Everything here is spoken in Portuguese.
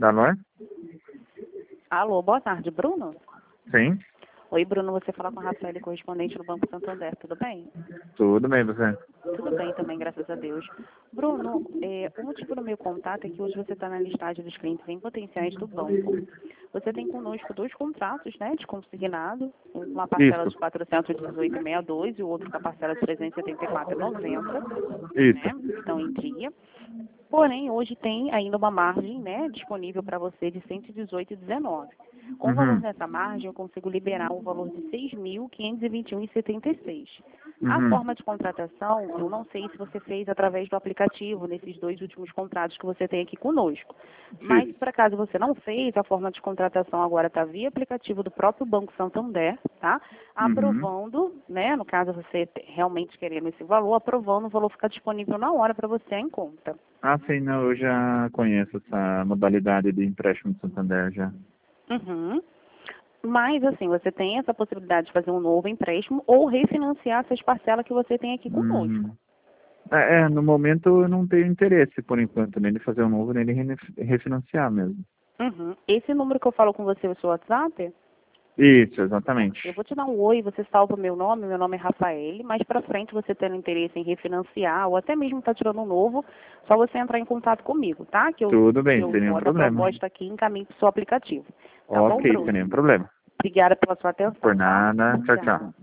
Dalor? Alô, boa tarde, Bruno? Sim, Oi, Bruno, você fala com a Rafael, correspondente do Banco Santander, tudo bem? tudo bem, você? Tudo bem também, graças a Deus. Bruno, o motivo do meu contato é que hoje você está na listagem dos clientes em potenciais do banco. Você tem conosco 2 contratos, né, de consignado, um com uma parcela Isso, de 418,62 e o outro com a parcela de 374,90, isso. né, que estão em dia. Porém, hoje tem ainda uma margem, né, disponível para você de 118,19. Com o valor Uhum, dessa margem, eu consigo liberar um valor de 6.521,76. A uhum. forma de contratação, eu não sei se você fez através do aplicativo, nesses 2 últimos contratos que você tem aqui conosco. Mas, Fiz. por acaso você não fez, a forma de contratação agora está via aplicativo do próprio Banco Santander, tá? Uhum. Aprovando, né, no caso você realmente querendo esse valor, aprovando, o valor fica disponível na hora para você em conta. Ah, sim, não, eu já conheço essa modalidade de empréstimo do Santander já. Uhum. Mas, assim, você tem essa possibilidade de fazer um novo empréstimo ou refinanciar essas parcelas que você tem aqui conosco. Uhum. No momento eu não tenho interesse, por enquanto, nem de fazer um novo, nem de refinanciar mesmo. Uhum. Esse número que eu falo com você, o seu WhatsApp, Isso, exatamente. eu vou te dar um oi, você salva o meu nome é Rafael, mais pra frente você tendo interesse em refinanciar ou até mesmo tá tirando um novo, só você entrar em contato comigo, tá? Que eu, Tudo que bem, eu sem nenhum boto a problema. proposta aqui e encaminho pro seu aplicativo. Tá bom, Ok, sem Bruno? nenhum problema. Obrigada pela sua Por atenção, tá? nada. Tchau, tchau. Tchau.